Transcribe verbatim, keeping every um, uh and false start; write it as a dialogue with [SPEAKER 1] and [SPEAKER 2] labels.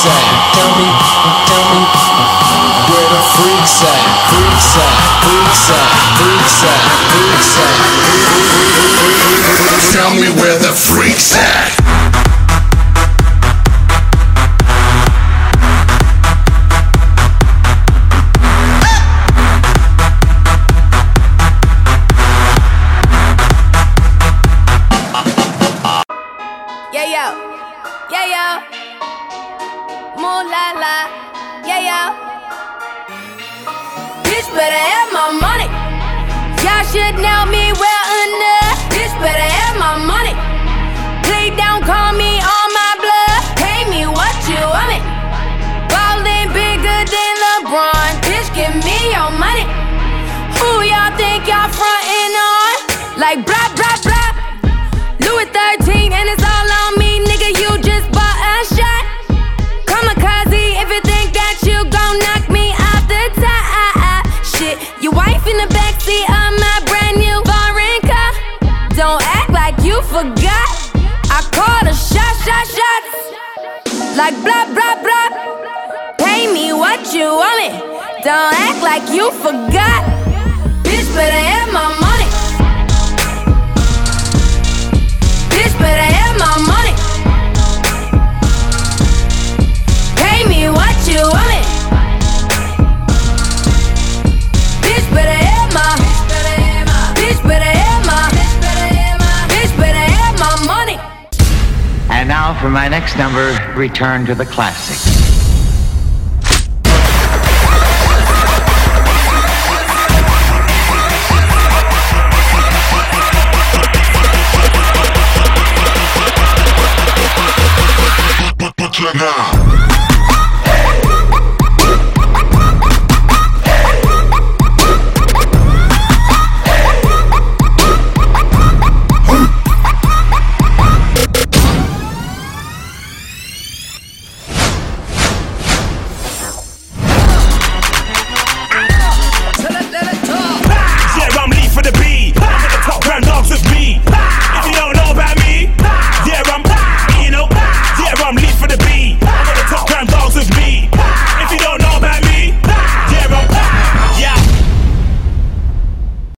[SPEAKER 1] freaks at? Tell me, tell me where the freaks at? Freaks at, freaks at, freaks at, freaks at. Tell me where the freaks at?
[SPEAKER 2] Yeah, yo, yeah, yo, moon la la, yeah, yo. Bitch better have my money. Y'all should know me well enough. Bitch better have my money. Play down, call me on my blood. Pay me what you want it. Ballin' bigger than LeBron. Bitch, give me your money. Who y'all think y'all frontin' on? Like blah, blah, blah. Louis thirteen and it's all on me, nigga, you just bought a shot. Kamikaze if you think that you gon' knock me off the top. Shit, your wife in the backseat of my brand new foreign car. Don't act like you forgot. I called a shot, shot, shots. Like blah, blah, blah. Pay me what you want it. Don't act like you forgot. Bitch better have my money. Bitch better have my money. Pay me what you want it. Bitch better have my. Bitch better have my. Bitch better have my money.
[SPEAKER 3] And now for my next number, return to the classics.
[SPEAKER 1] Check out.